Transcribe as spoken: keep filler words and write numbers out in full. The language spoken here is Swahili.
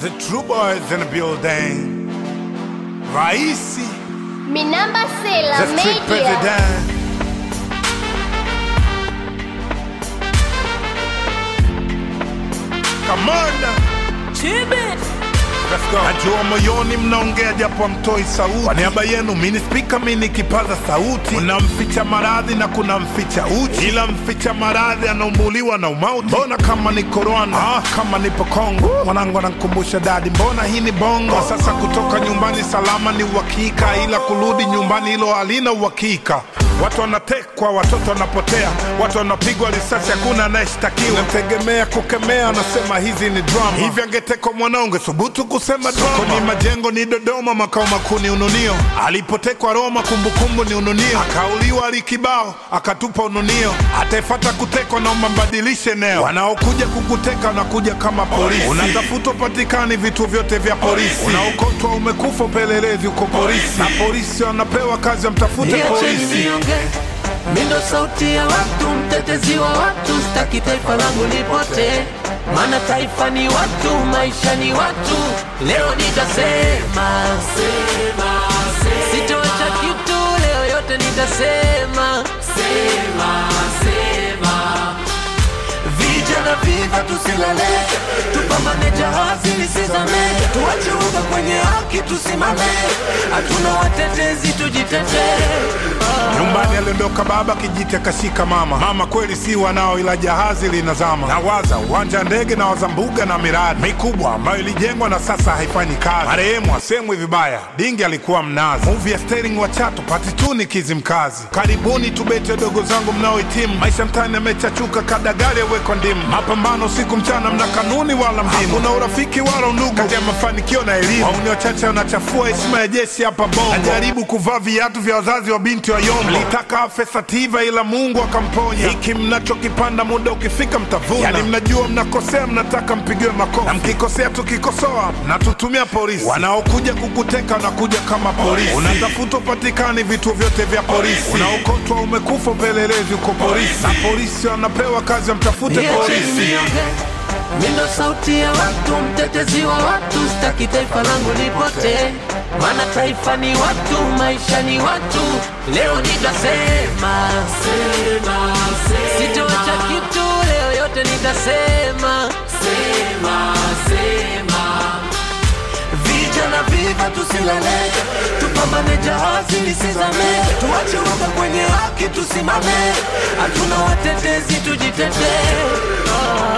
The true boys in the building. Raisi. Minamba Sela The street Media. president. Come on. Chibi. Let's go. Najua moyoni mnaongea japo mtoi sauti. Kwa niaba yenu mini speaker mini kipaza sauti. Kuna mficha maradhi na kuna mficha uchi. Ila mficha maradhi anaumbuliwa na umauti. Mbona kama niko Rwanda, ah, kama nipo Kongo. Mwanangu ananikumbusha dadi, mbona hii ni bongo. Sasa kutoka nyumbani salama ni uhakika, ila kurudi nyumbani hilo halina uhakika. Watu wanatekwa, watoto wanapotea, watu wanapigwa risasi, hakuna anayeshtakiwa. Nategemea kukemea, nasema hizi ni drama. Hivi angetekwa mwanangu, thubutu kusema drama. Kwenye majengo ni Dodoma, makao makuu ni Ununio. Alipotekwa Roma, kumbukumbu ni Ununio. Akauliwa Alikibao, akatupa Ununio. Ataifata kutekwa, naomba mbadilishe eneo. Wanaokuja kukuteka wanakuja kama polisi. Unatafuta patikani vitu vyote vya polisi. Unaokotwa umekufa, upelelezi uko polisi. Na polisi wanapewa kazi, wamtafute polisi. Mindo sauti ya watu, mtetezi wa watu, sitaki taifa langu lipote. Maana taifa ni watu, maisha ni watu. Leo nitasema, sema, sema. Sitoacha kitu, leo yote nitasema, sema, sema. Vijana viva tusilale, tupambane jahazi lisizame. Tuache uga kwenye haki tusimame, hatuna watetezi tujitetee. Nyumbani aliondoka baba, kijite kashika mama. Mama kweli si wanao, ila jahazi linazama. Nawaza uwanja ndege, na waza mbuga na miradi mikubwa ambayo ilijengwa na sasa haifanyi kazi. Marehemu asemwe vibaya, dingi alikuwa mnazi. Movie ya Sterling wa Chato, pati tu ni Kizimkazi. Karibuni tubete dogo zangu mnaohitimu. Maisha mtani yamechachuka, kadagari yawekwa ndimu. Mapambano siku mchana, mna kanuni wala mbinu. Hakuna urafiki wala undugu kati ya mafanikio na elimu. Wauni wachache wanachafua heshima ya jeshi hapa Bongo. Najaribu kuvaa viatu vya wazazi wa binti wa Yombo. Mlitaka afe Sativa ila Mungu akamponya. Hiki mnachokipanda muda ukifika mtavuna. Yani mnajua mnakosea, mnataka mpigiwe makofi. Na mkikosea tukikosoa, na tutumia polisi. Wanaokuja kukuteka wanakuja kama polisi. Unatafuta patikani vitu vyote vya polisi. Unaokotwa umekufa, upelelezi uko polisi. Na polisi wanapewa kazi, mtafute polisi. Mindo sauti ya watu, mtetezi wa watu, sitaki taifa langu lipote. Maana taifa ni watu, maisha ni watu. Leo nitasema, sema, sema. Sitoacha kitu, leo yote nitasema, sema, sema. Vijana viva tusilale, tupambane jahazi lisizame. Tuache uga kwenye haki tusimame, hatuna watetezi tujitetee.